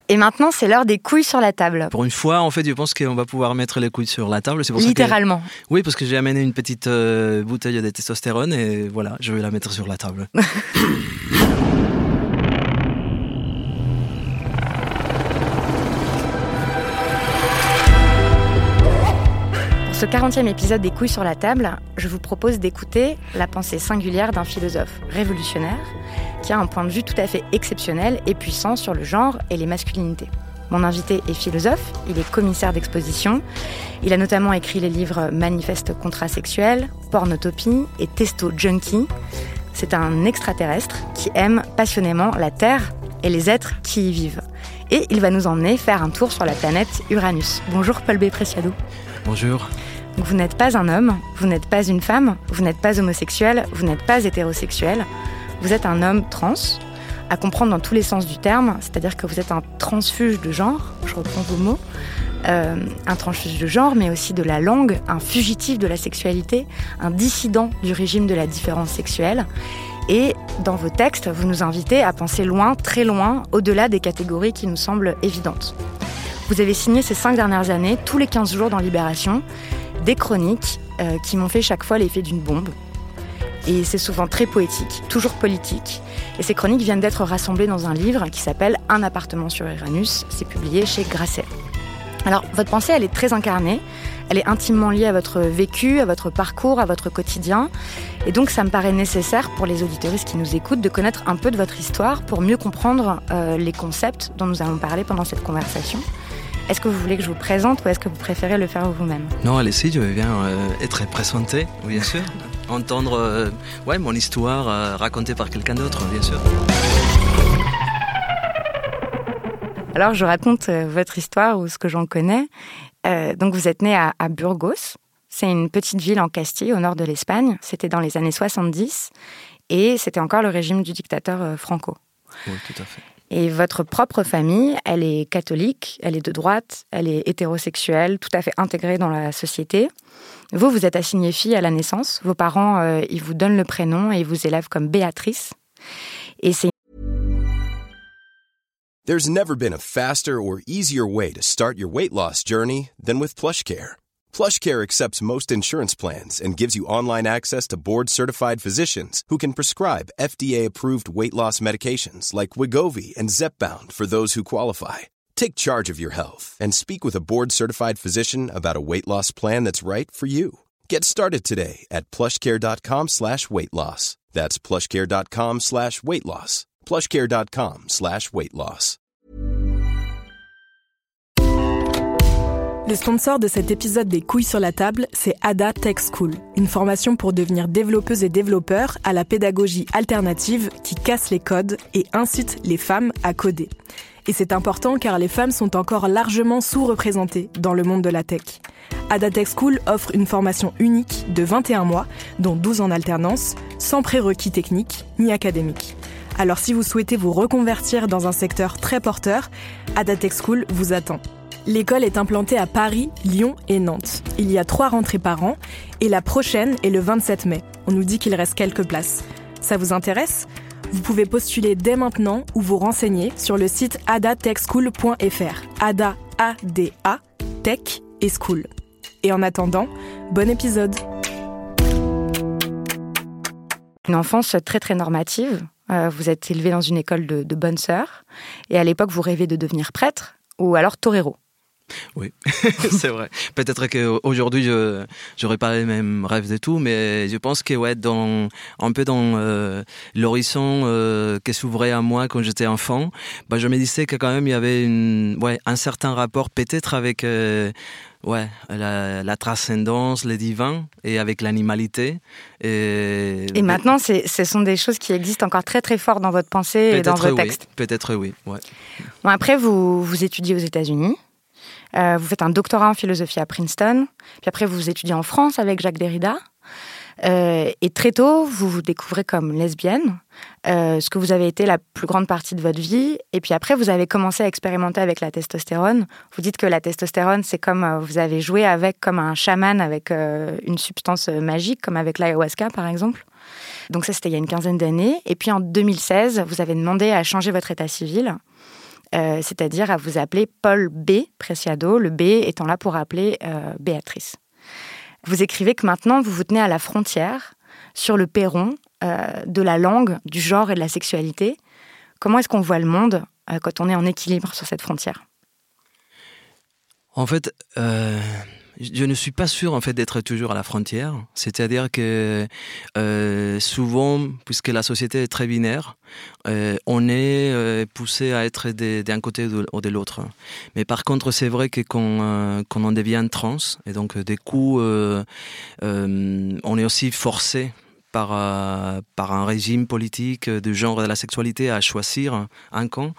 Et maintenant, c'est l'heure des couilles sur la table. Pour une fois, en fait, je pense qu'on va pouvoir mettre les couilles sur la table. C'est pour Littéralement. Ça que... Oui, parce que j'ai amené une petite bouteille de testostérone et voilà, je vais la mettre sur la table. Pour ce 40e épisode des couilles sur la table, je vous propose d'écouter la pensée singulière d'un philosophe révolutionnaire qui a un point de vue tout à fait exceptionnel et puissant sur le genre et les masculinités. Mon invité est philosophe, il est commissaire d'exposition. Il a notamment écrit les livres Manifeste contrasexuel, Pornotopie et Testo Junkie. C'est un extraterrestre qui aime passionnément la Terre et les êtres qui y vivent. Et il va nous emmener faire un tour sur la planète Uranus. Bonjour Paul B. Preciado. Bonjour. Donc vous n'êtes pas un homme, vous n'êtes pas une femme, vous n'êtes pas homosexuel, vous n'êtes pas hétérosexuel. Vous êtes un homme trans, à comprendre dans tous les sens du terme, c'est-à-dire que vous êtes un transfuge de genre, je reprends vos mots, un transfuge de genre, mais aussi de la langue, un fugitif de la sexualité, un dissident du régime de la différence sexuelle. Et dans vos textes, vous nous invitez à penser loin, très loin, au-delà des catégories qui nous semblent évidentes. Vous avez signé ces 5 dernières années, tous les 15 jours dans Libération, des chroniques qui m'ont fait chaque fois l'effet d'une bombe. Et c'est souvent très poétique, toujours politique. Et ces chroniques viennent d'être rassemblées dans un livre qui s'appelle « Un appartement sur Uranus ». C'est publié chez Grasset. Alors, votre pensée, elle est très incarnée. Elle est intimement liée à votre vécu, à votre parcours, à votre quotidien. Et donc, ça me paraît nécessaire pour les auditeuristes qui nous écoutent de connaître un peu de votre histoire pour mieux comprendre les concepts dont nous allons parler pendant cette conversation. Est-ce que vous voulez que je vous présente ou est-ce que vous préférez le faire vous-même ? Non, allez-y, je veux bien être présenté, bien sûr. Entendre mon histoire racontée par quelqu'un d'autre, bien sûr. Alors, je raconte votre histoire ou ce que j'en connais. Donc, vous êtes né à Burgos. C'est une petite ville en Castille, au nord de l'Espagne. C'était dans les années 70 et c'était encore le régime du dictateur Franco. Oui, tout à fait. Et votre propre famille, elle est catholique, elle est de droite, elle est hétérosexuelle, tout à fait intégrée dans la société. Vous, vous êtes assignée fille à la naissance. Vos parents, ils vous donnent le prénom et ils vous élèvent comme Béatrice. Et c'est... There's never been a faster or easier way to start your weight loss journey than with PlushCare. PlushCare accepts most insurance plans and gives you online access to board-certified physicians who can prescribe FDA-approved weight loss medications like Wegovy and Zepbound for those who qualify. Take charge of your health and speak with a board-certified physician about a weight loss plan that's right for you. Get started today at plushcare.com/weightloss. That's plushcare.com/weightloss. plushcare.com/weightloss. Le sponsor de cet épisode des couilles sur la table, c'est Ada Tech School, une formation pour devenir développeuses et développeurs à la pédagogie alternative qui casse les codes et incite les femmes à coder. Et c'est important car les femmes sont encore largement sous-représentées dans le monde de la tech. Ada Tech School offre une formation unique de 21 mois, dont 12 en alternance, sans prérequis techniques ni académiques. Alors si vous souhaitez vous reconvertir dans un secteur très porteur, Ada Tech School vous attend. L'école est implantée à Paris, Lyon et Nantes. Il y a 3 rentrées par an et la prochaine est le 27 mai. On nous dit qu'il reste quelques places. Ça vous intéresse ? Vous pouvez postuler dès maintenant ou vous renseigner sur le site adatechschool.fr. Ada, A-D-A, Tech et School. Et en attendant, bon épisode. Une enfance très très normative. Vous êtes élevé dans une école de bonnes sœurs. Et à l'époque, vous rêvez de devenir prêtre ou alors torero. Oui, c'est vrai. Peut-être qu'aujourd'hui, je n'aurais pas les mêmes rêves et tout, mais je pense que un peu dans l'horizon qui s'ouvrait à moi quand j'étais enfant, je me disais que quand même il y avait un certain rapport peut-être avec la transcendance, le divin et avec l'animalité. Et maintenant, ce sont des choses qui existent encore très très fort dans votre pensée et dans vos textes. Peut-être oui. Ouais. Bon, après, vous étudiez aux États-Unis. Vous faites un doctorat en philosophie à Princeton, puis après vous étudiez en France avec Jacques Derrida, et très tôt vous vous découvrez comme lesbienne, ce que vous avez été la plus grande partie de votre vie, et puis après vous avez commencé à expérimenter avec la testostérone. Vous dites que la testostérone c'est comme vous avez joué avec comme un chaman avec une substance magique, comme avec l'ayahuasca par exemple. Donc ça c'était il y a une 15aine d'années, et puis en 2016 vous avez demandé à changer votre état civil. c'est-à-dire à vous appeler Paul B. Preciado, le B étant là pour appeler Béatrice. Vous écrivez que maintenant, vous vous tenez à la frontière, sur le perron de la langue, du genre et de la sexualité. Comment est-ce qu'on voit le monde quand on est en équilibre sur cette frontière ? En fait, je ne suis pas sûr en fait d'être toujours à la frontière. C'est-à-dire que souvent, puisque la société est très binaire, on est poussé à être d'un côté ou de l'autre. Mais par contre, c'est vrai que quand on devient trans, et donc du coup, on est aussi forcé par un régime politique du genre et de la sexualité à choisir un camp,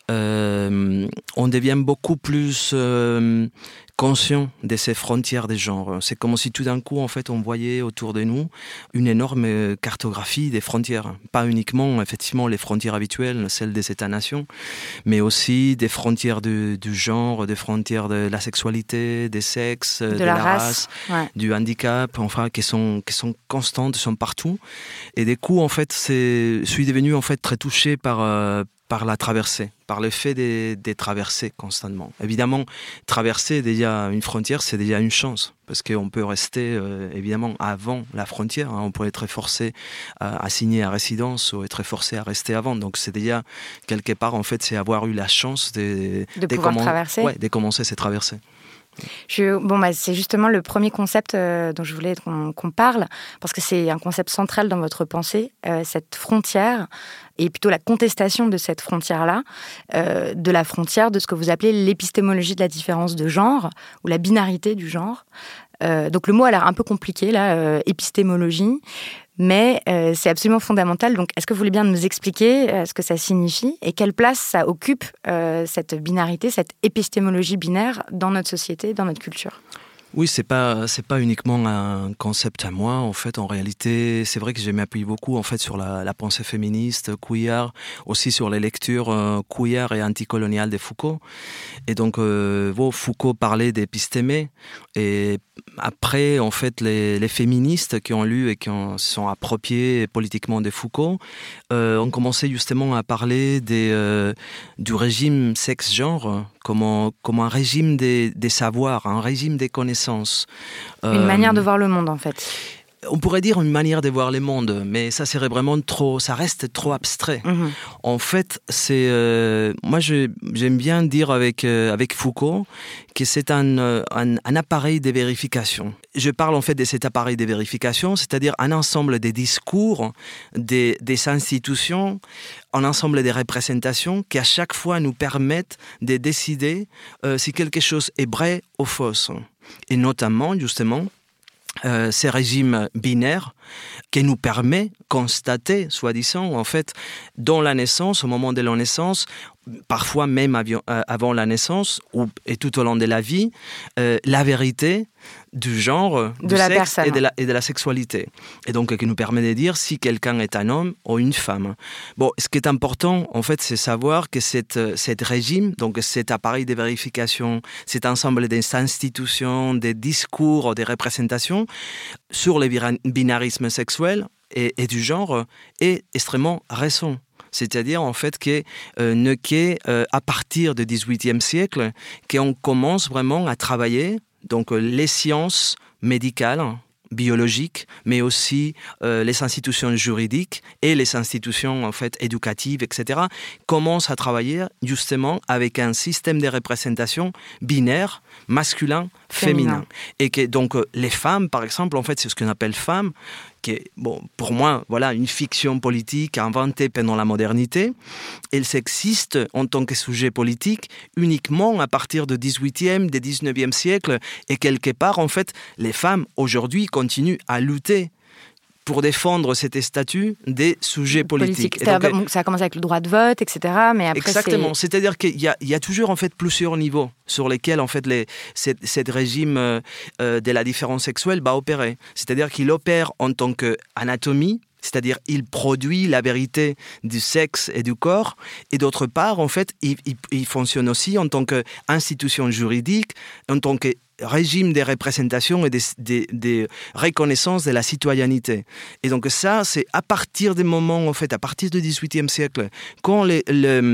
on devient beaucoup plus conscient de ces frontières des genres. C'est comme si tout d'un coup, en fait, on voyait autour de nous une énorme cartographie des frontières. Pas uniquement, effectivement, les frontières habituelles, celles des États-nations, mais aussi des frontières du genre, des frontières de la sexualité, des sexes, de la race, ouais. Du handicap, enfin, qui sont constantes, sont partout. Et du coup, en fait, je suis devenu, en fait, très touché par la traversée, par le fait de traverser constamment. Évidemment, traverser déjà une frontière, c'est déjà une chance, parce qu'on peut rester, évidemment, avant la frontière. On peut être forcé à signer à résidence ou être forcé à rester avant. Donc, c'est déjà, quelque part, en fait, c'est avoir eu la chance de pouvoir traverser. Ouais, de commencer cette traversée. C'est justement le premier concept dont je voulais qu'on parle, parce que c'est un concept central dans votre pensée, cette frontière, et plutôt la contestation de cette frontière-là, de la frontière de ce que vous appelez l'épistémologie de la différence de genre, ou la binarité du genre. Donc le mot a l'air un peu compliqué, là, épistémologie, mais c'est absolument fondamental. Donc est-ce que vous voulez bien nous expliquer ce que ça signifie et quelle place ça occupe, cette binarité, cette épistémologie binaire dans notre société, dans notre culture ? Oui, c'est pas uniquement un concept à moi. En fait, en réalité, c'est vrai que je m'appuie beaucoup en fait sur la pensée féministe, queer, aussi sur les lectures queer et anticoloniales de Foucault. Et donc, Foucault parlait d'épistémé. Et après, en fait, les féministes qui ont lu et qui se sont appropriés politiquement de Foucault ont commencé justement à parler du régime sexe-genre comme un régime des savoirs, un régime des connaissances. Une manière de voir le monde, en fait. On pourrait dire une manière de voir le monde, mais ça serait vraiment ça reste trop abstrait. Mmh. En fait, moi j'aime bien dire avec Foucault que c'est un appareil de vérification. Je parle en fait de cet appareil de vérification, c'est-à-dire un ensemble des discours, des institutions, un ensemble des représentations qui à chaque fois nous permettent de décider si quelque chose est vrai ou faux. Et notamment, justement, ces régimes binaires qui nous permet constater, soi-disant, en fait, dans la naissance, au moment de la naissance, parfois même avant la naissance et tout au long de la vie, la vérité du genre, du sexe et de la sexualité. Et donc, qui nous permet de dire si quelqu'un est un homme ou une femme. Bon, ce qui est important, en fait, c'est savoir que cet régime, donc cet appareil de vérification, cet ensemble des institutions, des discours, des représentations sur le binarisme sexuel et du genre est extrêmement récent. C'est-à-dire, en fait, à partir du XVIIIe siècle, qu'on commence vraiment à travailler donc, les sciences médicales, biologiques, mais aussi les institutions juridiques et les institutions en fait, éducatives, etc., commencent à travailler justement avec un système de représentation binaire, masculin, féminin. Et que donc les femmes, par exemple, en fait, c'est ce qu'on appelle femmes, qui est, pour moi, voilà, une fiction politique inventée pendant la modernité. Elle s'existe en tant que sujet politique uniquement à partir du XVIIIe, du XIXe siècle. Et quelque part, en fait, les femmes, aujourd'hui, continuent à lutter pour défendre cet statut des sujets politiques. Donc, ça a commencé avec le droit de vote, etc. Mais après, exactement. C'est-à-dire qu'il y a toujours en fait plusieurs niveaux sur lesquels en fait cet régime de la différence sexuelle va opérer. C'est-à-dire qu'il opère en tant qu'anatomie, c'est-à-dire il produit la vérité du sexe et du corps, et d'autre part, en fait, il fonctionne aussi en tant qu'institution juridique, en tant que régime des représentations et des reconnaissances de la citoyenneté. Et donc ça, c'est à partir des moments, en fait, à partir du XVIIIe siècle, quand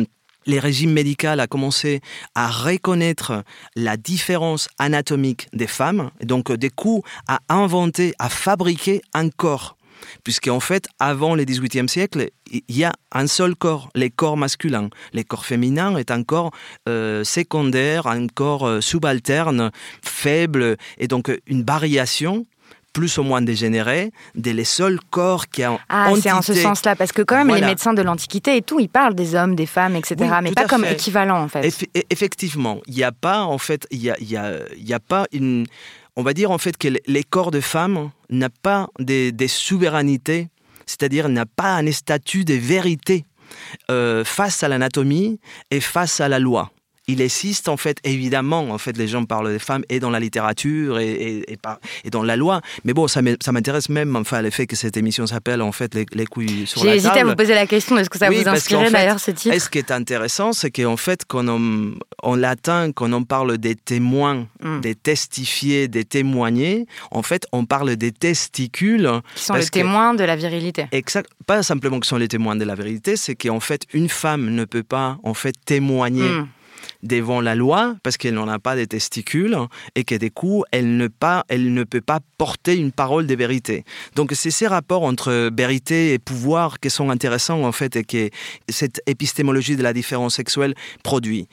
les régimes médicaux ont commencé à reconnaître la différence anatomique des femmes, et donc du coup à inventer, à fabriquer un corps. Puisqu'en fait, avant le XVIIIe siècle, il y a un seul corps, les corps masculins. Les corps féminins est un corps secondaire, un corps subalterne, faible, et donc une variation plus ou moins dégénéré, les seuls corps qui ont entité. C'est en ce sens-là, parce que quand même, les médecins de l'Antiquité et tout, ils parlent des hommes, des femmes, etc., oui, mais pas comme équivalent, en fait. Effectivement, il n'y a pas, en fait, il y a pas une... On va dire, en fait, que les corps de femmes n'ont pas des souverainetés, c'est-à-dire n'a pas un statut de vérité face à l'anatomie et face à la loi. Il existe, en fait, évidemment, en fait, les gens parlent des femmes et dans la littérature et dans la loi. Mais bon, ça m'intéresse même, enfin, le fait que cette émission s'appelle, en fait, les couilles sur la table. J'ai hésité à vous poser la question, est-ce que ça vous inspirait d'ailleurs, ce titre ? Et ce qui est intéressant, c'est qu'en fait, en latin, quand on parle des témoins, des testifiés, des témoignés, en fait, on parle des testicules. Qui sont les témoins de la virilité. Exact. Pas simplement que sont les témoins de la virilité, c'est qu'en fait, une femme ne peut pas, en fait, témoigner devant la loi parce qu'elle n'en a pas de testicules et que du coup elle ne peut pas porter une parole de vérité. Donc c'est ces rapports entre vérité et pouvoir qui sont intéressants en fait et que cette épistémologie de la différence sexuelle produit.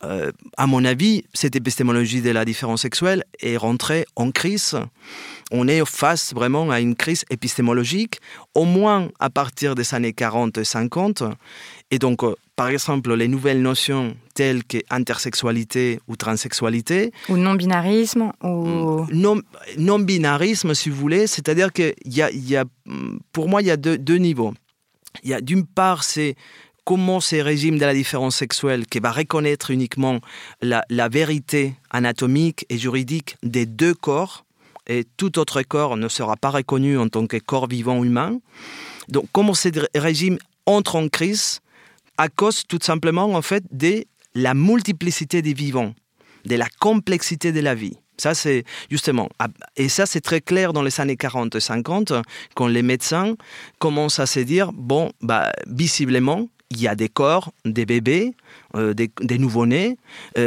À mon avis, cette épistémologie de la différence sexuelle est rentrée en crise. On est face vraiment à une crise épistémologique, au moins à partir des années 40 et 50. Et donc, par exemple, les nouvelles notions telles que intersexualité ou transsexualité. Ou non-binarisme. Ou... Non-binarisme, si vous voulez. C'est-à-dire que pour moi, il y a deux niveaux. Il y a d'une part, c'est comment ces régimes de la différence sexuelle qui va reconnaître uniquement la vérité anatomique et juridique des deux corps, et tout autre corps ne sera pas reconnu en tant que corps vivant humain. Donc, comment ces régimes entrent en crise à cause tout simplement en fait de la multiplicité des vivants, de la complexité de la vie. Ça, c'est justement, et ça, c'est très clair dans les années 40 et 50, quand les médecins commencent à se dire, visiblement, il y a des corps, des bébés, des nouveau-nés,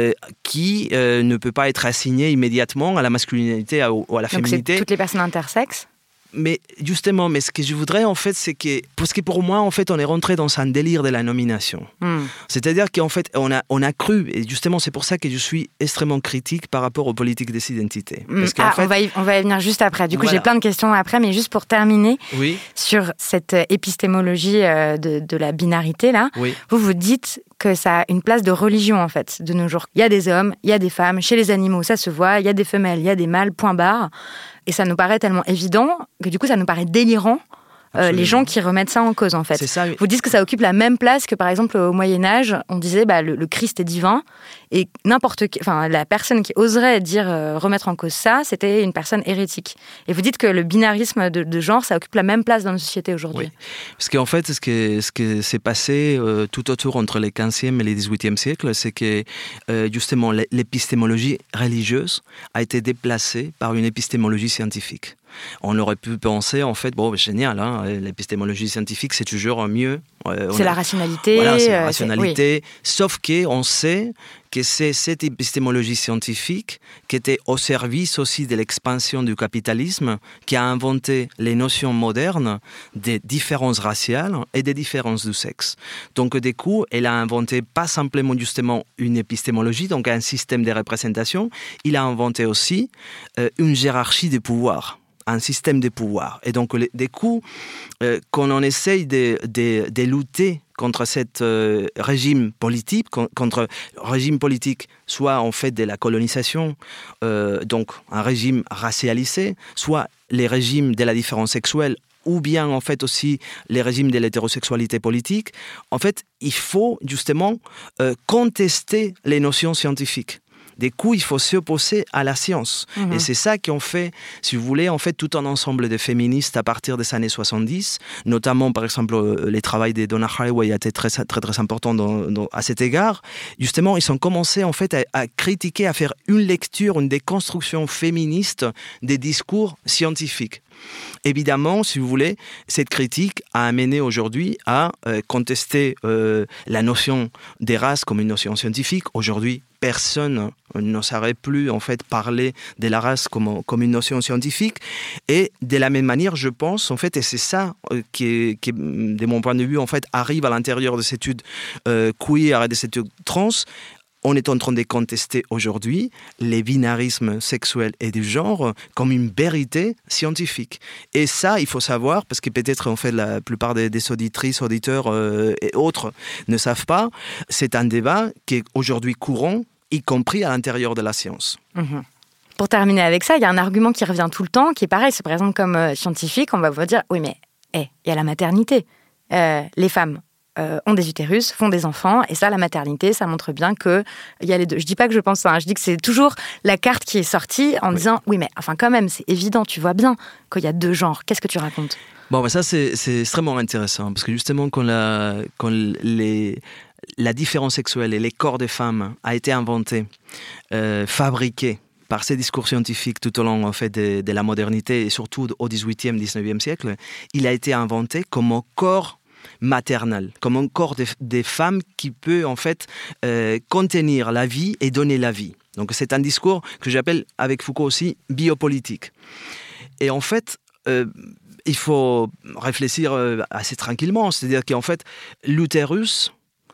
qui ne peuvent pas être assignés immédiatement à la masculinité ou à la féminité. Donc c'est toutes les personnes intersexes ? Mais justement, ce que je voudrais en fait, c'est que, parce que pour moi, en fait, on est rentré dans un délire de la nomination. C'est-à-dire qu'en fait, on a cru, et justement, c'est pour ça que je suis extrêmement critique par rapport aux politiques des identités. Parce qu'en fait, on va y venir juste après. Du coup, j'ai plein de questions après, mais juste pour terminer sur cette épistémologie de la binarité là, vous dites que ça a une place de religion en fait de nos jours. Il y a des hommes, il y a des femmes, chez les animaux ça se voit, il y a des femelles, il y a des mâles, point barre. Et ça nous paraît tellement évident que du coup ça nous paraît délirant les gens qui remettent ça en cause en fait. C'est ça, oui. Vous dites que ça occupe la même place que par exemple au Moyen-Âge, on disait le Christ est divin et la personne qui oserait dire remettre en cause ça, c'était une personne hérétique. Et vous dites que le binarisme de genre, ça occupe la même place dans nos sociétés aujourd'hui. Oui, parce qu'en fait, ce que s'est passé tout autour entre les 15e et les 18e siècles, c'est que justement l'épistémologie religieuse a été déplacée par une épistémologie scientifique. On aurait pu penser, en fait, génial, hein, l'épistémologie scientifique, c'est toujours mieux. C'est la rationalité. Voilà, c'est la rationalité. Sauf qu'on sait que c'est cette épistémologie scientifique qui était au service aussi de l'expansion du capitalisme, qui a inventé les notions modernes des différences raciales et des différences du sexe. Donc, du coup, elle a inventé pas simplement justement une épistémologie, donc un système de représentation, il a inventé aussi une hiérarchie des pouvoirs. Un système de pouvoir. Et donc, des coups, quand on essaye de lutter contre ce régime politique, soit en fait de la colonisation, donc un régime racialisé, soit les régimes de la différence sexuelle, ou bien en fait aussi les régimes de l'hétérosexualité politique, en fait, il faut justement contester les notions scientifiques. Du coup, il faut s'opposer à la science. Et c'est ça qu'on fait, si vous voulez, en fait, tout un ensemble de féministes à partir des années 70, notamment, par exemple, les travaux de Donna Haraway étaient très, très, très importants à cet égard. Justement, ils ont commencé, en fait, à critiquer, à faire une lecture, une déconstruction féministe des discours scientifiques. Évidemment, si vous voulez, cette critique a amené aujourd'hui à contester la notion des races comme une notion scientifique. Aujourd'hui, personne n'oserait plus en fait parler de la race comme une notion scientifique. Et de la même manière, je pense, en fait, et c'est ça qui, de mon point de vue, en fait, arrive à l'intérieur de cette étude queer et de cette étude trans. On est en train de contester aujourd'hui les binarismes sexuels et du genre comme une vérité scientifique. Et ça, il faut savoir, parce que peut-être en fait la plupart des auditrices, auditeurs et autres ne savent pas, c'est un débat qui est aujourd'hui courant, y compris à l'intérieur de la science. Mmh. Pour terminer avec ça, il y a un argument qui revient tout le temps, qui est pareil, se présente comme scientifique. On va vous dire, oui mais il y a la maternité. Les femmes ont des utérus, font des enfants, et ça, la maternité, ça montre bien qu'il y a les deux. Je dis pas que je pense ça, hein, je dis que c'est toujours la carte qui est sortie en disant, oui, mais enfin quand même, c'est évident, tu vois bien qu'il y a deux genres. Qu'est-ce que tu racontes ? Bon, ben ça, c'est extrêmement intéressant, parce que justement, quand la différence sexuelle et les corps des femmes a été inventé, fabriqué, par ces discours scientifiques tout au long en fait, de la modernité, et surtout au XVIIIe, XIXe siècle, il a été inventé comme un corps maternel, comme un corps des femmes qui peut en fait contenir la vie et donner la vie. Donc c'est un discours que j'appelle avec Foucault aussi biopolitique. Et en fait, il faut réfléchir assez tranquillement, c'est-à-dire qu'en fait l'utérus,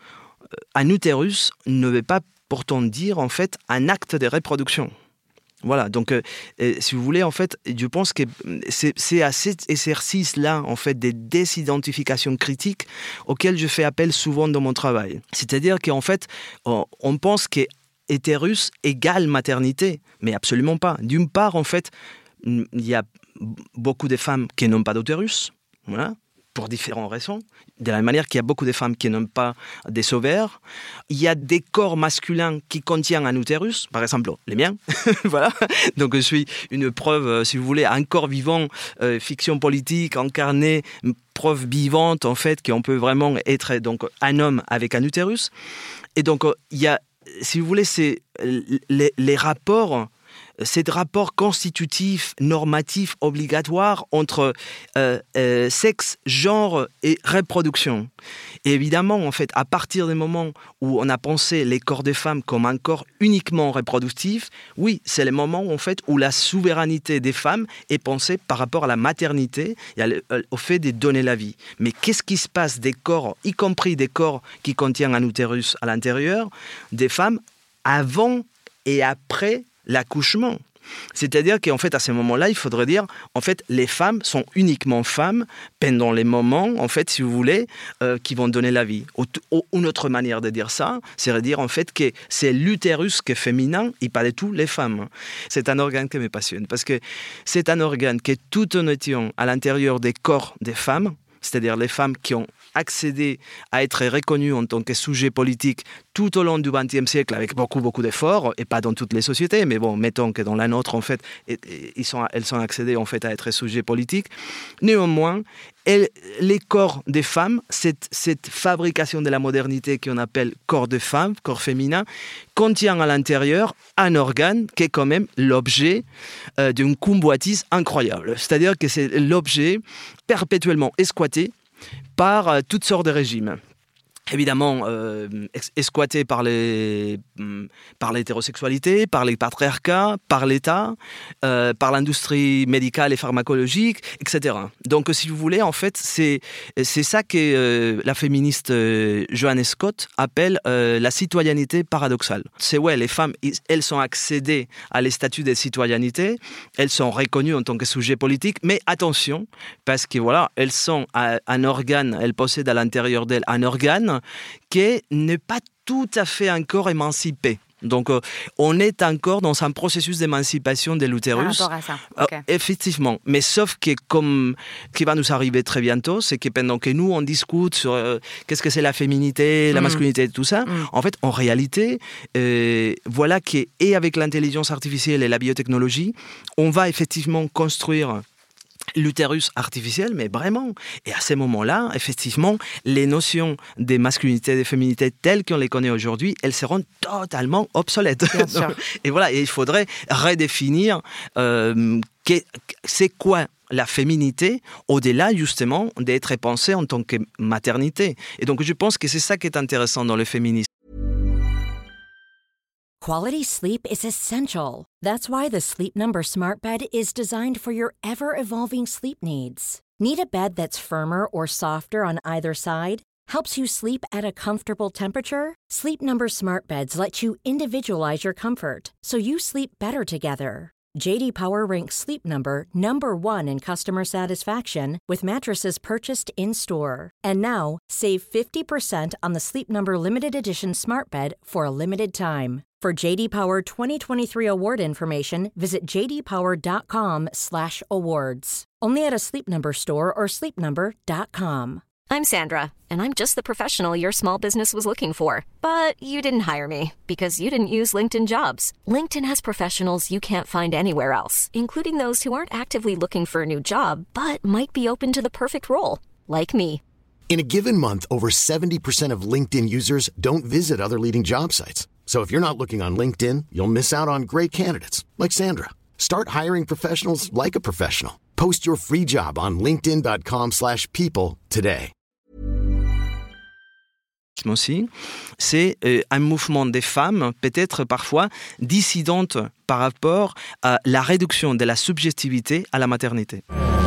un utérus ne veut pas pourtant dire en fait un acte de reproduction. Voilà, donc si vous voulez, en fait, je pense que c'est à cet exercice-là, en fait, des désidentifications critiques auxquelles je fais appel souvent dans mon travail. C'est-à-dire qu'en fait, on pense qu'hétérus égale maternité, mais absolument pas. D'une part, en fait, il y a beaucoup de femmes qui n'ont pas d'utérus, voilà, pour différentes raisons. De la même manière qu'il y a beaucoup de femmes qui n'ont pas des ovaires. Il y a des corps masculins qui contiennent un utérus, par exemple les miens. Voilà. Donc je suis une preuve, si vous voulez, un corps vivant, fiction politique, incarné, preuve vivante en fait, qu'on peut vraiment être donc, un homme avec un utérus. Et donc il y a, si vous voulez, c'est les rapports. Ces rapports constitutifs, normatifs, obligatoires entre sexe, genre et reproduction. Et évidemment, en fait, à partir du moment où on a pensé les corps des femmes comme un corps uniquement reproductif, oui, c'est le moment en fait, où la souveraineté des femmes est pensée par rapport à la maternité et au fait de donner la vie. Mais qu'est-ce qui se passe des corps, y compris des corps qui contiennent un utérus à l'intérieur, des femmes avant et après l'accouchement? C'est-à-dire qu'en fait, à ce moment-là, il faudrait dire, en fait, les femmes sont uniquement femmes pendant les moments, en fait, si vous voulez, qui vont donner la vie. Une autre manière de dire ça, c'est de dire, en fait, que c'est l'utérus qui est féminin et pas du tout les femmes. C'est un organe qui me passionne, parce que c'est un organe qui est tout en étant à l'intérieur des corps des femmes, c'est-à-dire les femmes qui ont accédé à être reconnues en tant que sujet politique tout au long du XXe siècle avec beaucoup d'efforts, et pas dans toutes les sociétés, mais bon, mettons que dans la nôtre, en fait, elles sont accédées en fait, à être sujet politique. Néanmoins, les corps des femmes, cette fabrication de la modernité qu'on appelle corps de femme, corps féminin, contient à l'intérieur un organe qui est quand même l'objet d'une convoitise incroyable. C'est-à-dire que c'est l'objet perpétuellement exploité par toutes sortes de régimes. Évidemment, exploité par l'hétérosexualité, par les patriarcats, par l'État, par l'industrie médicale et pharmacologique, etc. Donc, si vous voulez, en fait, c'est ça que la féministe Joanne Scott appelle la citoyenneté paradoxale. C'est les femmes, elles sont accédées à les statuts de citoyenneté, elles sont reconnues en tant que sujet politique, mais attention, parce que voilà, elles sont un organe, elles possèdent à l'intérieur d'elles un organe qui n'est pas tout à fait encore émancipé. Donc, on est encore dans un processus d'émancipation de l'utérus. Par rapport à ça. Okay. Effectivement. Mais sauf que, comme qui va nous arriver très bientôt, c'est que pendant que nous, on discute sur qu'est-ce que c'est la féminité, la masculinité, tout ça, en fait, en réalité, voilà qu'avec l'intelligence artificielle et la biotechnologie, on va effectivement construire l'utérus artificiel, mais vraiment. Et à ce moment-là, effectivement, les notions de masculinité et de féminité telles qu'on les connaît aujourd'hui, elles seront totalement obsolètes. Bien sûr. Et voilà, et il faudrait redéfinir c'est quoi la féminité au-delà justement d'être pensée en tant que maternité. Et donc je pense que c'est ça qui est intéressant dans le féminisme. Quality sleep is essential. That's why the Sleep Number Smart Bed is designed for your ever-evolving sleep needs. Need a bed that's firmer or softer on either side? Helps you sleep at a comfortable temperature? Sleep Number Smart Beds let you individualize your comfort, so you sleep better together. J.D. Power ranks Sleep Number number 1 in customer satisfaction with mattresses purchased in-store. And now, save 50% on the Sleep Number Limited Edition Smart Bed for a limited time. For J.D. Power 2023 award information, visit jdpower.com/awards. Only at a Sleep Number store or sleepnumber.com. I'm Sandra, and I'm just the professional your small business was looking for. But you didn't hire me because you didn't use LinkedIn Jobs. LinkedIn has professionals you can't find anywhere else, including those who aren't actively looking for a new job, but might be open to the perfect role, like me. In a given month, over 70% of LinkedIn users don't visit other leading job sites. So if you're not looking on LinkedIn, you'll miss out on great candidates like Sandra. Start hiring professionals like a professional. Post your free job on linkedin.com/people today. Aussi, c'est un mouvement des femmes, peut-être parfois dissidentes par rapport à la réduction de la subjectivité à la maternité.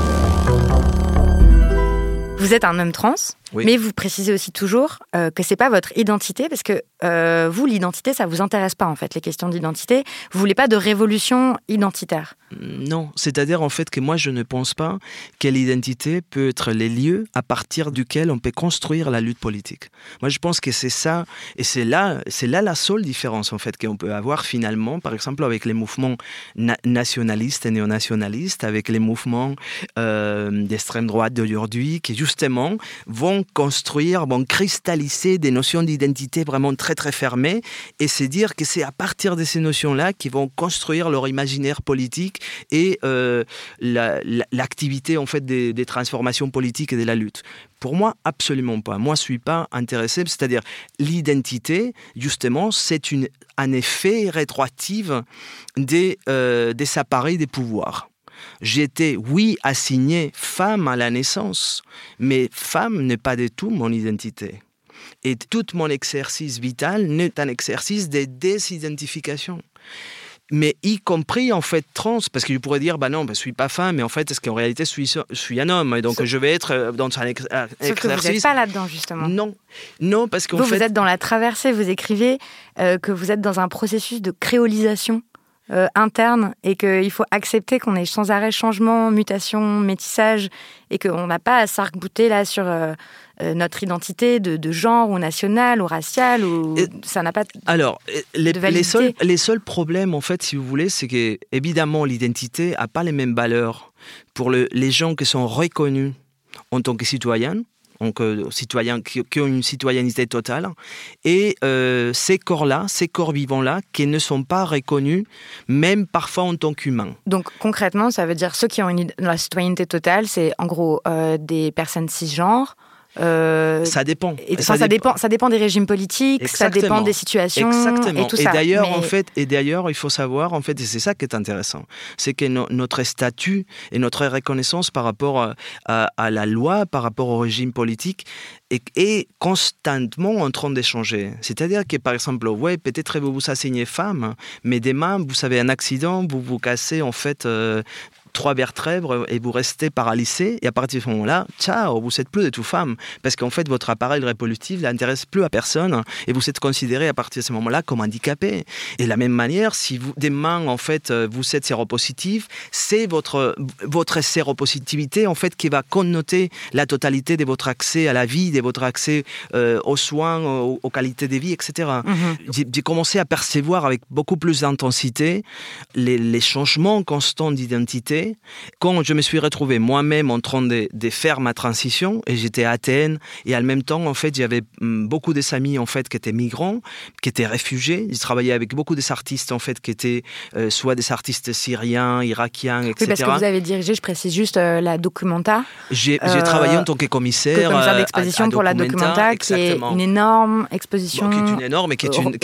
Vous êtes un homme trans, oui. Mais vous précisez aussi toujours que c'est pas votre identité, parce que vous, l'identité, ça vous intéresse pas, en fait, les questions d'identité. Vous voulez pas de révolution identitaire. Non, c'est-à-dire en fait que moi je ne pense pas que l'identité peut être les lieux à partir duquel on peut construire la lutte politique. Moi je pense que c'est ça, et c'est là la seule différence en fait qu'on peut avoir finalement, par exemple avec les mouvements nationalistes et néonationalistes, avec les mouvements d'extrême droite d'aujourd'hui, qui justement vont cristalliser des notions d'identité vraiment très très fermées, et c'est dire que c'est à partir de ces notions-là qu'ils vont construire leur imaginaire politique et l'activité en fait des transformations politiques et de la lutte. Pour moi, absolument pas. Moi, je suis pas intéressé. C'est-à-dire, l'identité, justement, c'est un effet rétroactif des appareils des pouvoirs. J'étais, oui, assignée femme à la naissance, mais femme n'est pas du tout mon identité. Et tout mon exercice vital n'est un exercice de désidentification. Mais y compris en fait trans, parce que je pourrais dire je suis pas femme, mais en fait est-ce qu'en réalité je suis un homme, et donc je vais être dans un exercice. Sauf que vous n'êtes pas là-dedans justement. Non, parce qu'en fait vous êtes dans la traversée. Vous écrivez que vous êtes dans un processus de créolisation interne, et qu'il faut accepter qu'on ait sans arrêt changement, mutation, métissage, et qu'on n'a pas à s'arc-bouter là sur notre identité de genre ou nationale ou raciale, ou ça n'a pas alors de validité. les seuls problèmes en fait, si vous voulez, c'est que évidemment l'identité a pas les mêmes valeurs pour les gens qui sont reconnus en tant que citoyens. Donc citoyens qui ont une citoyenneté totale, et ces corps-là, ces corps vivants-là, qui ne sont pas reconnus, même parfois en tant qu'humains. Donc concrètement, ça veut dire ceux qui ont la citoyenneté totale, c'est en gros des personnes cisgenres. Ça dépend. Ça dépend des régimes politiques. Exactement. Ça dépend des situations. Exactement. Et tout ça. D'ailleurs, il faut savoir, en fait, et c'est ça qui est intéressant, c'est que notre statut et notre reconnaissance par rapport à la loi, par rapport au régime politique, est constamment en train de changer. C'est-à-dire que, par exemple, peut-être vous vous assignez femme, mais demain, vous avez un accident, vous vous cassez, en fait, 3 vertèbres et vous restez paralysé, et à partir de ce moment-là, ciao, vous n'êtes plus du tout femme, parce qu'en fait votre appareil reproductif n'intéresse plus à personne, et vous êtes considéré à partir de ce moment-là comme handicapé. Et de la même manière, si vous demain en fait vous êtes séropositif, c'est votre séropositivité en fait qui va connoter la totalité de votre accès à la vie, de votre accès aux soins, aux qualités de vie, etc. J'ai commencé à percevoir avec beaucoup plus d'intensité les changements constants d'identité quand je me suis retrouvé moi-même en train de faire ma transition, et j'étais à Athènes, et en même temps en fait j'avais beaucoup d'amis en fait qui étaient migrants, qui étaient réfugiés. J'ai travaillé avec beaucoup d'artistes en fait qui étaient soit des artistes syriens, irakiens, etc. Oui, parce que vous avez dirigé, je précise juste, la Documenta. J'ai travaillé en tant que commissaire d'exposition pour la Documenta, qui est une énorme exposition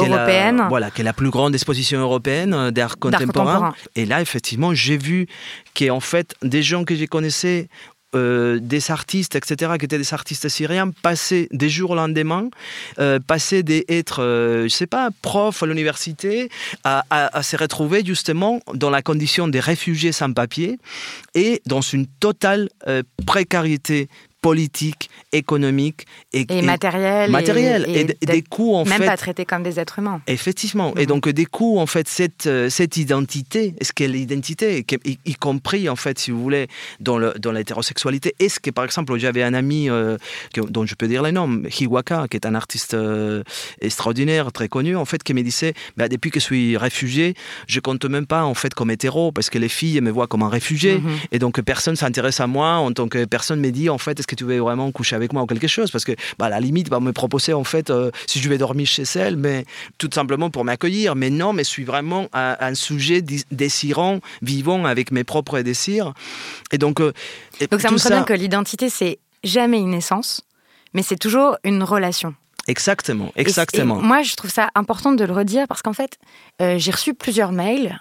européenne. Qui est la plus grande exposition européenne d'art contemporain. Et là, effectivement, j'ai vu qui est en fait des gens que je connaissais, des artistes, etc., qui étaient des artistes syriens, passaient des jours au lendemain, passaient d'être, je sais pas, profs à l'université, à se retrouver justement dans la condition des réfugiés sans papier et dans une totale précarité politique, économique et matériel et des coûts en même fait pas traités comme des êtres humains. Effectivement, et donc des coûts en fait cette identité, est-ce qu'elle est l'identité, y compris en fait si vous voulez dans l'hétérosexualité, est-ce que par exemple j'avais un ami dont je peux dire les noms, Hiwaka, qui est un artiste extraordinaire, très connu en fait, qui me disait depuis que je suis réfugié, je compte même pas en fait comme hétéro parce que les filles me voient comme un réfugié et donc personne s'intéresse à moi en tant que personne me dit en fait est-ce que tu veux vraiment coucher avec moi ou quelque chose, parce que à la limite me proposer en fait si je vais dormir chez elle, mais tout simplement pour m'accueillir, mais non, mais je suis vraiment un sujet désirant, vivant avec mes propres désirs, et donc ça montre bien que l'identité c'est jamais une essence, mais c'est toujours une relation. Exactement. Et moi je trouve ça important de le redire parce qu'en fait j'ai reçu plusieurs mails.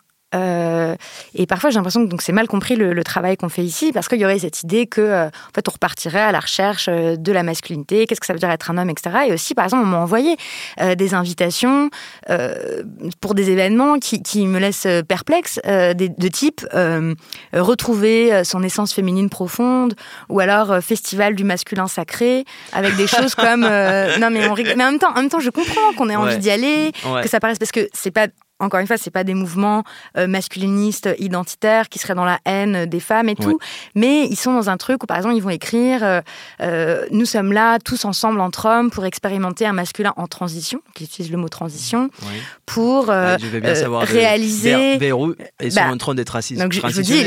Et parfois j'ai l'impression que donc c'est mal compris le travail qu'on fait ici, parce qu'il y aurait cette idée que en fait on repartirait à la recherche de la masculinité, qu'est-ce que ça veut dire être un homme, etc. Et aussi par exemple on m'a envoyé des invitations pour des événements qui me laissent perplexe, de type retrouver son essence féminine profonde, ou alors festival du masculin sacré, avec des choses comme non mais on rigole, mais en même temps je comprends qu'on ait envie d'y aller, que ça paraisse, parce que c'est pas, encore une fois, c'est pas des mouvements masculinistes, identitaires, qui seraient dans la haine des femmes et tout, mais ils sont dans un truc où, par exemple, ils vont écrire nous sommes là, tous ensemble, entre hommes, pour expérimenter un masculin en transition, qui utilise le mot transition, pour réaliser... Vers où ils sont en train d'être racistes. Donc, je vous dis,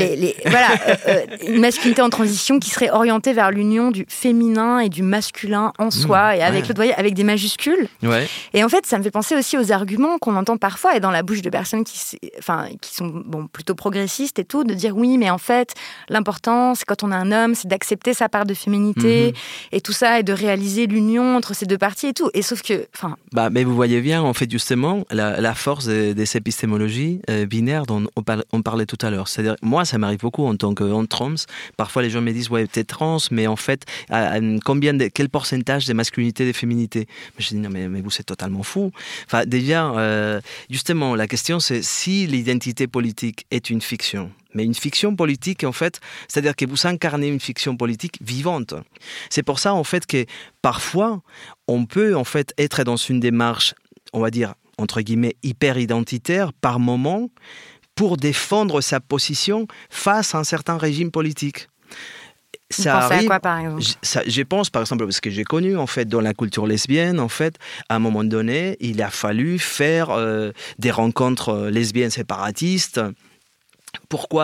une masculinité en transition qui serait orientée vers l'union du féminin et du masculin en soi, et avec l'autre, vous voyez, avec des majuscules. Ouais. Et en fait, ça me fait penser aussi aux arguments qu'on entend parfois, et dans la bouche de personnes qui sont plutôt progressistes et tout, de dire oui, mais en fait, l'important, c'est quand on est un homme, c'est d'accepter sa part de féminité et tout ça, et de réaliser l'union entre ces deux parties et tout. Et sauf que... mais vous voyez bien, en fait, justement, la force des épistémologies binaires dont on parlait tout à l'heure. C'est-à-dire, moi, ça m'arrive beaucoup en tant qu'homme trans. Parfois, les gens me disent, ouais, t'es trans, mais en fait, quel pourcentage de masculinité et de féminité? Je dis, non, mais vous, c'est totalement fou. Enfin, déjà, justement, la question, c'est si l'identité politique est une fiction. Mais une fiction politique, en fait, c'est-à-dire que vous incarnez une fiction politique vivante. C'est pour ça, en fait, que parfois, on peut, en fait, être dans une démarche, on va dire, entre guillemets, hyper-identitaire par moment, pour défendre sa position face à un certain régime politique. Ça arrive. À quoi, par exemple? Je pense, par exemple, parce que j'ai connu, en fait, dans la culture lesbienne, en fait, à un moment donné, il a fallu faire des rencontres lesbiennes séparatistes. Pourquoi ?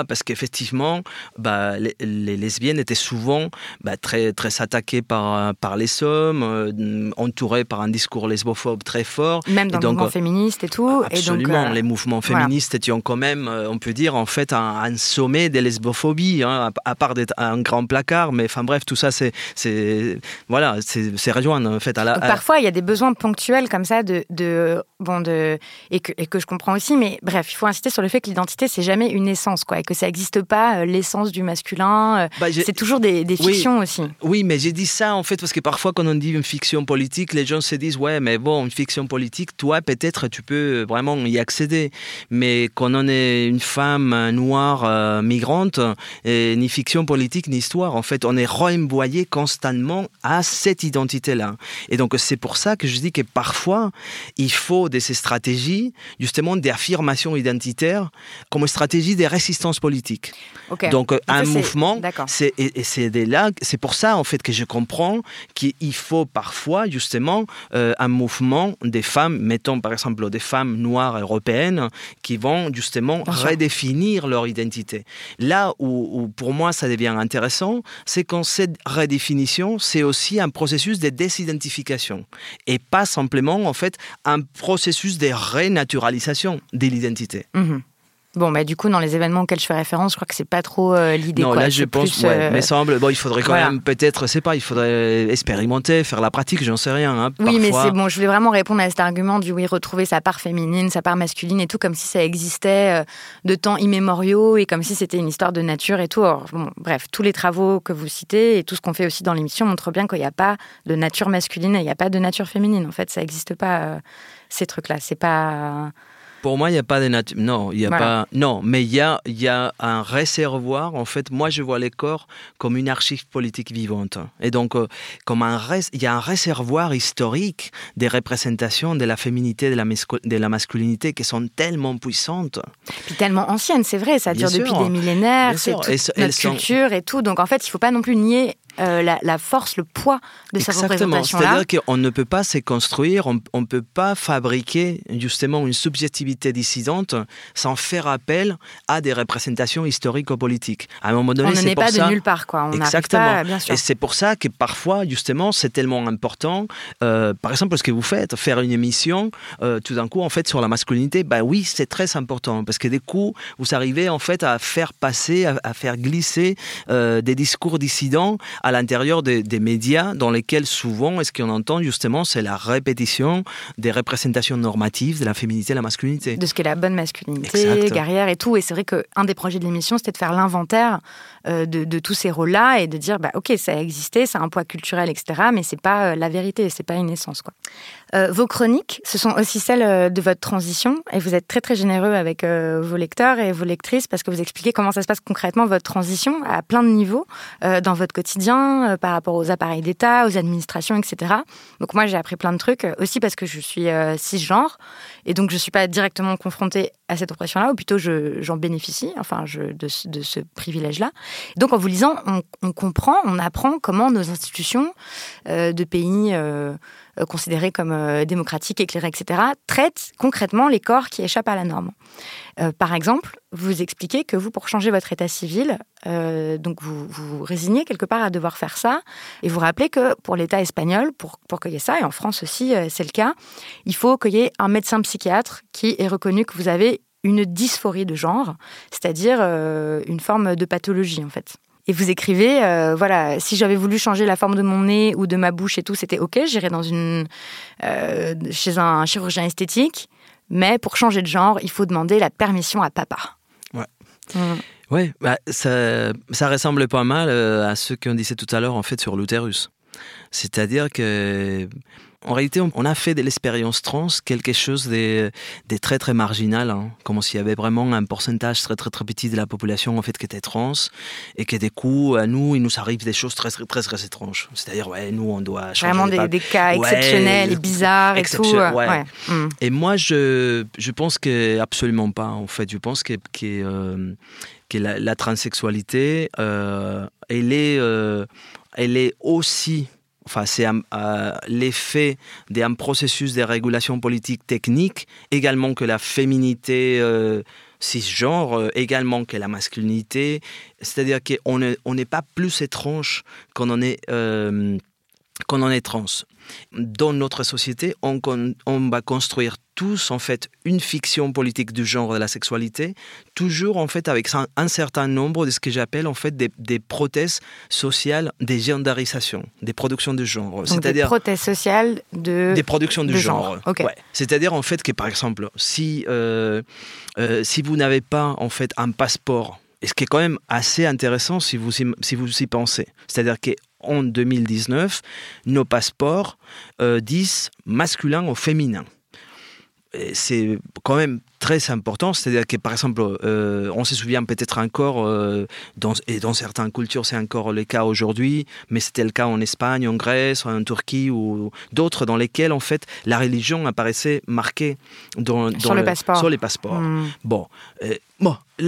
Parce qu'effectivement, les lesbiennes étaient souvent très, très attaquées par les hommes, entourées par un discours lesbophobe très fort. Même dans le mouvement féministe et tout. Absolument, et donc, les mouvements féministes étaient quand même, on peut dire, en fait, un sommet de lesbophobie, hein, à part d'être un grand placard. Mais enfin bref, tout ça, c'est rejoindre, en fait. Parfois, il y a des besoins ponctuels comme ça et que je comprends aussi. Mais bref, il faut insister sur le fait que l'identité, c'est jamais une essence, quoi, et que ça n'existe pas, l'essence du masculin. C'est toujours des fictions aussi. Oui, mais j'ai dit ça en fait parce que parfois quand on dit une fiction politique, les gens se disent ouais, mais bon, une fiction politique, toi peut-être tu peux vraiment y accéder. Mais quand on est une femme noire migrante, ni fiction politique ni histoire, en fait, on est renvoyé constamment à cette identité-là. Et donc c'est pour ça que je dis que parfois il faut de ces stratégies justement d'affirmation identitaire comme stratégie de résistance politique. Okay. Donc un mouvement, c'est pour ça en fait que je comprends qu'il faut parfois justement un mouvement des femmes, mettons par exemple des femmes noires européennes qui vont justement redéfinir leur identité. Là où pour moi ça devient intéressant, c'est qu'en cette redéfinition, c'est aussi un processus de désidentification et pas simplement en fait un processus de renaturalisation de l'identité. Bon, du coup, dans les événements auxquels je fais référence, je crois que c'est pas trop l'idée. Non, quoi. là, je pense, mais semble, il faudrait quand même, peut-être, il faudrait expérimenter, faire la pratique, j'en sais rien. Hein, oui, parfois. mais c'est bon, je voulais vraiment répondre à cet argument du retrouver sa part féminine, sa part masculine et tout, comme si ça existait de temps immémoriaux et comme si c'était une histoire de nature et tout. Alors, bon, bref, tous les travaux que vous citez et tout ce qu'on fait aussi dans l'émission montrent bien qu'il n'y a pas de nature masculine et il n'y a pas de nature féminine. En fait, ça n'existe pas, ces trucs-là. C'est pas... Pour moi, il n'y a pas de nature. Non, il y a pas. Non, mais il y a un réservoir. En fait, moi, je vois les corps comme une archive politique vivante. Et donc, comme il y a un réservoir historique des représentations de la féminité, de la masculinité qui sont tellement puissantes. Puis tellement anciennes, c'est vrai. Ça dure depuis des millénaires. C'est toute notre culture et tout. Donc, en fait, il ne faut pas non plus nier la force, le poids de cette représentation-là. C'est-à-dire qu'on ne peut pas se construire, on ne peut pas fabriquer justement une subjectivité dissidente sans faire appel à des représentations historiques-politiques. À un moment donné, on n'est pas de nulle part, quoi. On exactement. Pas, bien sûr. Et c'est pour ça que parfois, justement, c'est tellement important. Par exemple, ce que vous faites, faire une émission, tout d'un coup, en fait, sur la masculinité, oui, c'est très important parce que du coup, vous arrivez en fait à faire passer, à faire glisser des discours dissidents à l'intérieur des médias dans lesquels souvent, ce qu'on entend justement, c'est la répétition des représentations normatives de la féminité et la masculinité. De ce qu'est la bonne masculinité, guerrière et tout. Et c'est vrai qu'un des projets de l'émission, c'était de faire l'inventaire de tous ces rôles-là et de dire, ok, ça a existé, c'est un poids culturel, etc., mais c'est pas la vérité, c'est pas une essence, quoi. Vos chroniques, ce sont aussi celles de votre transition et vous êtes très très généreux avec vos lecteurs et vos lectrices parce que vous expliquez comment ça se passe concrètement votre transition à plein de niveaux dans votre quotidien, par rapport aux appareils d'État, aux administrations, etc. Donc moi j'ai appris plein de trucs aussi parce que je suis cisgenre et donc je suis pas directement confrontée à cette oppression-là, ou plutôt j'en bénéficie, de ce privilège-là. Donc en vous lisant, on comprend, on apprend comment nos institutions de pays considérés comme démocratiques, éclairés, etc., traitent concrètement les corps qui échappent à la norme. Par exemple, vous expliquez que vous, pour changer votre état civil, donc vous résignez quelque part à devoir faire ça, et vous rappelez que pour l'état espagnol, pour qu'il y ait ça, et en France aussi c'est le cas, il faut qu'il y ait un médecin psychiatre qui ait reconnu que vous avez une dysphorie de genre, c'est-à-dire une forme de pathologie en fait. Et vous écrivez, si j'avais voulu changer la forme de mon nez ou de ma bouche et tout, c'était OK, j'irais chez un chirurgien esthétique, mais pour changer de genre, il faut demander la permission à papa. Ouais. Ouais, ça ressemble pas mal à ce qu'on disait tout à l'heure en fait sur l'utérus. C'est-à-dire que en réalité, on a fait de l'expérience trans quelque chose de très très marginal, hein, comme s'il y avait vraiment un pourcentage très très très petit de la population en fait qui était trans, et que du coup, à nous, il nous arrive des choses très très très, très étranges. C'est-à-dire, nous, on doit changer. Vraiment des cas exceptionnels et bizarres et tout. Ouais. Et moi, je pense que absolument pas. En fait, je pense que la transsexualité, elle est aussi. Enfin, c'est l'effet d'un processus de régulation politique technique, également que la féminité cisgenre, également que la masculinité. C'est-à-dire qu'on n'est pas plus étrange qu'on en est trans. Dans notre société, on va construire tous en fait une fiction politique du genre de la sexualité, toujours en fait avec un certain nombre de ce que j'appelle en fait des prothèses sociales, des gendarisation, des productions de genre. Donc c'est-à-dire des prothèses sociales des productions de genre. Okay. Ouais. C'est-à-dire en fait que par exemple, si vous n'avez pas en fait un passeport, et ce qui est quand même assez intéressant si vous y pensez, c'est-à-dire qu'en 2019, nos passeports disent masculin ou féminin. Et c'est quand même très important, c'est-à-dire que par exemple, on se souvient peut-être encore, dans certaines cultures c'est encore le cas aujourd'hui, mais c'était le cas en Espagne, en Grèce, en Turquie ou d'autres dans lesquels en fait la religion apparaissait marquée sur les passeports. Bon,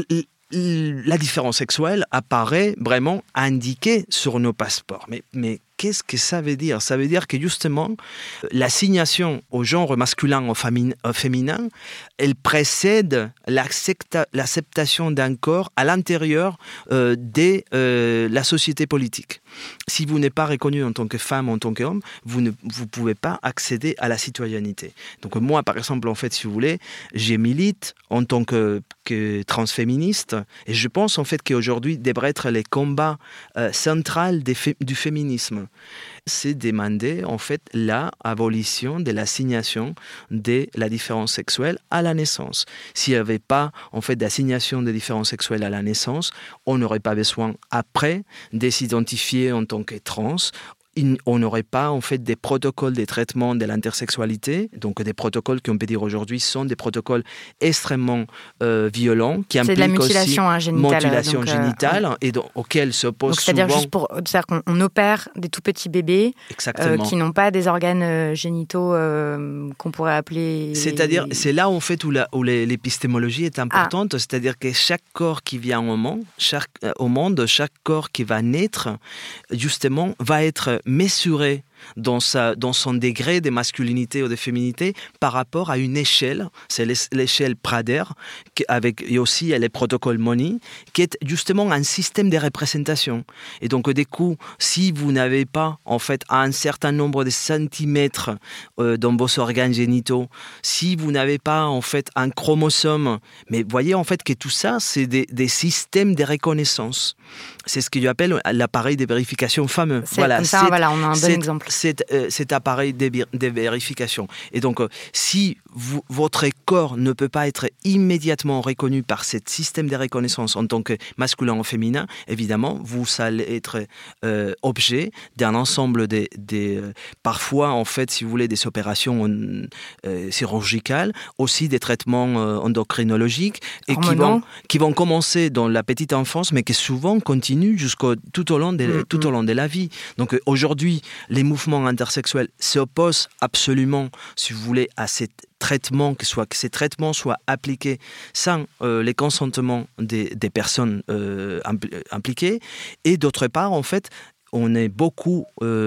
la différence sexuelle apparaît vraiment indiquée sur nos passeports. Mais qu'est-ce que ça veut dire ? Ça veut dire que justement, l'assignation au genre masculin ou féminin, elle précède l'acceptation d'un corps à l'intérieur de la société politique. Si vous n'êtes pas reconnu en tant que femme, en tant qu'homme, vous ne pouvez pas accéder à la citoyenneté. Donc moi, par exemple, en fait, si vous voulez, j'ai milite en tant que transféministe, et je pense en fait qu'aujourd'hui devrait être les combats centraux du féminisme. C'est demander en fait l'abolition de l'assignation de la différence sexuelle à la naissance. S'il n'y avait pas en fait d'assignation de différence sexuelle à la naissance, on n'aurait pas besoin après de s'identifier en tant que trans. On n'aurait pas en fait des protocoles de traitement de l'intersexualité, donc des protocoles qu'on peut dire aujourd'hui sont des protocoles extrêmement violents qui impliquent la mutilation aussi génitale, génitale ouais. et auxquels s'opposent souvent. C'est-à-dire juste c'est-à-dire qu'on opère des tout petits bébés qui n'ont pas des organes génitaux qu'on pourrait appeler. C'est-à-dire c'est là en fait où l'épistémologie est importante, c'est-à-dire que chaque corps qui vient au monde, chaque corps qui va naître, justement, va être mesuré dans son degré de masculinité ou de féminité par rapport à une échelle, c'est l'échelle Prader, et aussi les protocoles Money, qui est justement un système de représentation. Et donc, du coup, si vous n'avez pas, en fait, un certain nombre de centimètres dans vos organes génitaux, si vous n'avez pas, en fait, un chromosome, mais voyez, en fait, que tout ça, c'est des systèmes de reconnaissance. C'est ce que j'appelle l'appareil de vérification fameux. On a un bon exemple. Cet appareil de vérification. Et donc, si votre corps ne peut pas être immédiatement reconnu par ce système de reconnaissance en tant que masculin ou féminin, évidemment, vous allez être objet d'un ensemble parfois, en fait, si vous voulez, des opérations chirurgicales, aussi des traitements endocrinologiques, et qui vont commencer dans la petite enfance, mais qui souvent continuent tout au long de la vie. Donc, aujourd'hui, les mouvements intersexuels s'opposent absolument, si vous voulez, à ces traitements, que ces traitements soient appliqués sans les consentements des personnes impliquées. Et d'autre part, en fait, on est beaucoup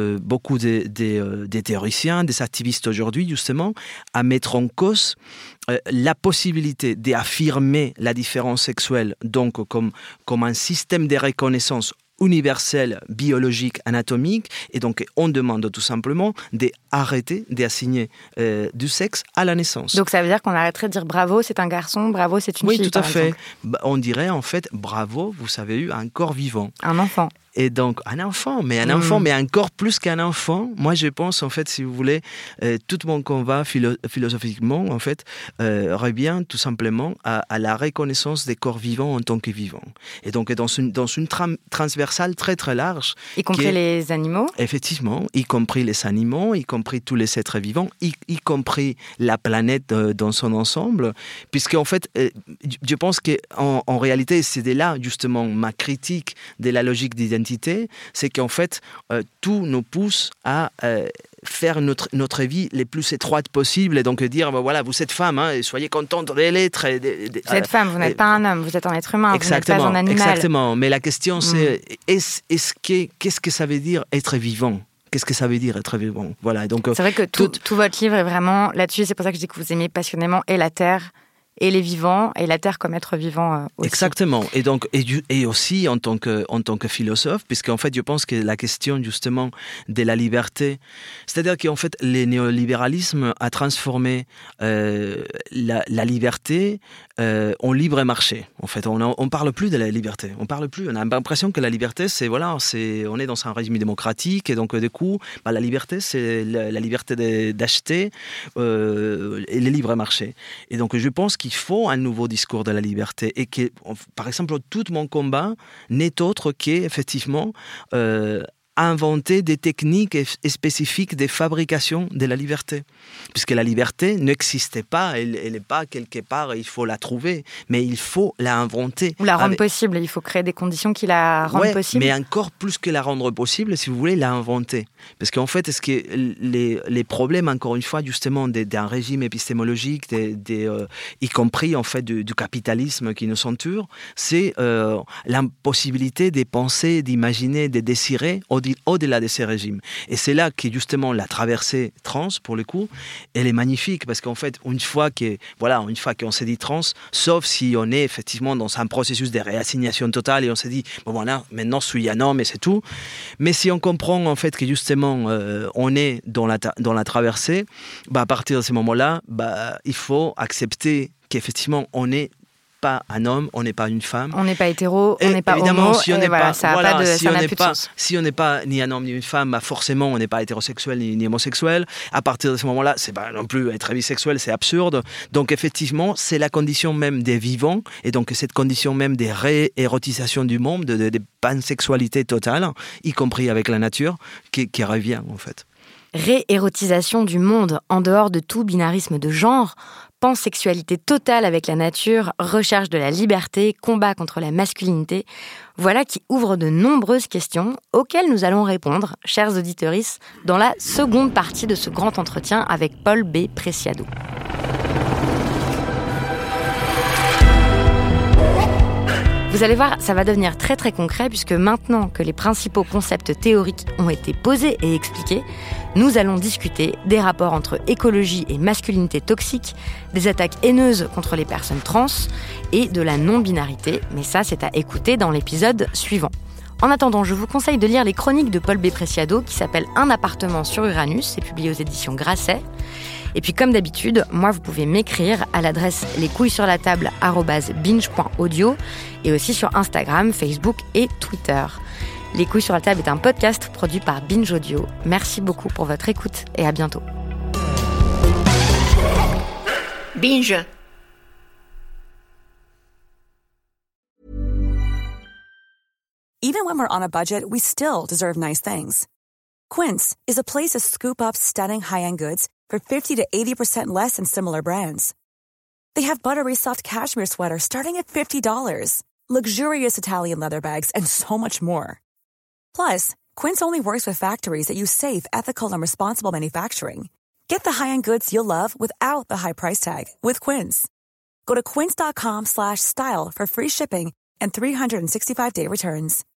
des théoriciens, des activistes aujourd'hui, justement, à mettre en cause la possibilité d'affirmer la différence sexuelle, donc comme un système de reconnaissance universel, biologique, anatomique, et donc on demande tout simplement d'arrêter d'assigner du sexe à la naissance. Donc ça veut dire qu'on arrêterait de dire bravo, c'est un garçon, bravo, c'est une fille. Oui, tout à fait. On dirait en fait bravo, vous avez eu un corps vivant. Un enfant. Et donc, un enfant, mais encore plus qu'un enfant. Moi, je pense, en fait, si vous voulez, tout mon combat philosophiquement, en fait, revient tout simplement à la reconnaissance des corps vivants en tant que vivants. Et donc, dans une transversale très, très large. Y compris les animaux ? Effectivement, y compris les animaux, y compris tous les êtres vivants, y compris la planète dans son ensemble. Puisqu'en fait, je pense qu'en réalité, c'est de là, justement, ma critique de la logique d'identité, c'est qu'en fait, tout nous pousse à faire notre vie les plus étroite possible et donc dire, voilà, vous êtes femme, et soyez contente de l'être. Vous êtes femme, vous n'êtes pas un homme, vous êtes un être humain, exactement, vous n'êtes pas un animal. Exactement, mais la question c'est, qu'est-ce que ça veut dire être vivant ? Qu'est-ce que ça veut dire être vivant ? Voilà, donc, c'est vrai que tout votre livre est vraiment là-dessus, c'est pour ça que je dis que vous aimez passionnément et la Terre, et les vivants, et la Terre comme être vivant aussi. Exactement. Et donc, et aussi en tant que philosophe, puisqu'en fait, je pense que la question justement de la liberté, c'est-à-dire qu'en fait, le néolibéralisme a transformé la liberté en libre marché. En fait, on parle plus de la liberté. On a l'impression que la liberté, on est dans un régime démocratique, et donc du coup, la liberté, c'est la liberté d'acheter et le libre marché. Et donc, je pense qu'il faut un nouveau discours de la liberté et que, par exemple, tout mon combat n'est autre qu'effectivement inventer des techniques spécifiques de fabrication de la liberté. Puisque la liberté n'existait pas, elle n'est pas quelque part, il faut la trouver, mais il faut la inventer. Ou la rendre possible, il faut créer des conditions qui la rendent possible. Mais encore plus que la rendre possible, si vous voulez, la inventer. Parce qu'en fait, est-ce que les problèmes, encore une fois, justement, d'un régime épistémologique, y compris en fait du capitalisme qui nous entoure, c'est l'impossibilité de penser, d'imaginer, de désirer, ou au-delà de ces régimes. Et c'est là que justement la traversée trans, pour le coup, elle est magnifique parce qu'en fait, une fois qu'on s'est dit trans, sauf si on est effectivement dans un processus de réassignation totale et on s'est dit, bon voilà, maintenant je suis un homme et c'est tout. Mais si on comprend en fait que justement on est dans la traversée, à partir de ce moment-là, il faut accepter qu'effectivement on n'est pas un homme, on n'est pas une femme. On n'est pas hétéro, on n'est pas homo, si on n'est pas, ça n'a plus de sens. Si on n'est pas ni un homme ni une femme, forcément on n'est pas hétérosexuel ni homosexuel. À partir de ce moment-là, c'est pas non plus être bisexuel, c'est absurde. Donc effectivement, c'est la condition même des vivants, et donc cette condition même des réérotisation du monde, de pansexualité totale, y compris avec la nature, qui revient en fait. Réérotisation du monde en dehors de tout binarisme de genre, pansexualité totale avec la nature, recherche de la liberté, combat contre la masculinité, voilà qui ouvre de nombreuses questions auxquelles nous allons répondre, chers auditeuristes, dans la seconde partie de ce grand entretien avec Paul B. Preciado. Vous allez voir, ça va devenir très très concret puisque maintenant que les principaux concepts théoriques ont été posés et expliqués, nous allons discuter des rapports entre écologie et masculinité toxique, des attaques haineuses contre les personnes trans et de la non-binarité. Mais ça, c'est à écouter dans l'épisode suivant. En attendant, je vous conseille de lire les chroniques de Paul B. Preciado qui s'appelle Un appartement sur Uranus, c'est publié aux éditions Grasset. Et puis comme d'habitude, moi vous pouvez m'écrire à l'adresse lescouillessurlatable@binge.audio et aussi sur Instagram, Facebook et Twitter. Les Couilles sur la table est un podcast produit par Binge Audio. Merci beaucoup pour votre écoute et à bientôt. Binge. Even when we're on a budget, we still deserve nice things. Quince is a place to scoop up stunning high-end goods for 50 to 80% less than similar brands. They have buttery soft cashmere sweaters starting at $50, luxurious Italian leather bags, and so much more. Plus, Quince only works with factories that use safe, ethical, and responsible manufacturing. Get the high-end goods you'll love without the high price tag with Quince. Go to quince.com/style for free shipping and 365-day returns.